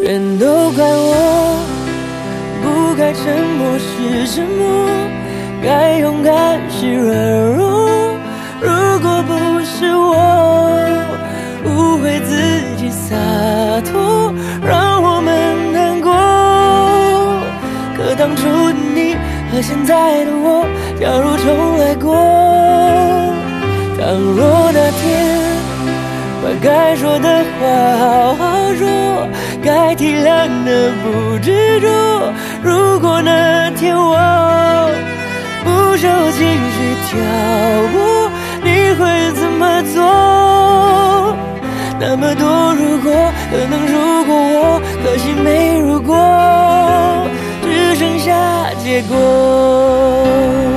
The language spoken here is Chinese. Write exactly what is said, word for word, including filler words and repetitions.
全都怪我，不该沉默是沉默，该勇敢是软弱。如果不是我误会自己洒脱，让我们难过。可当初的你和现在的我，假如重来过，倘若那天把该说的话好好说，该体谅的不执着。如果那天我不受情绪挑拨，你会怎么做？那么多如果，可能如果我，可惜没如果，只剩下结果。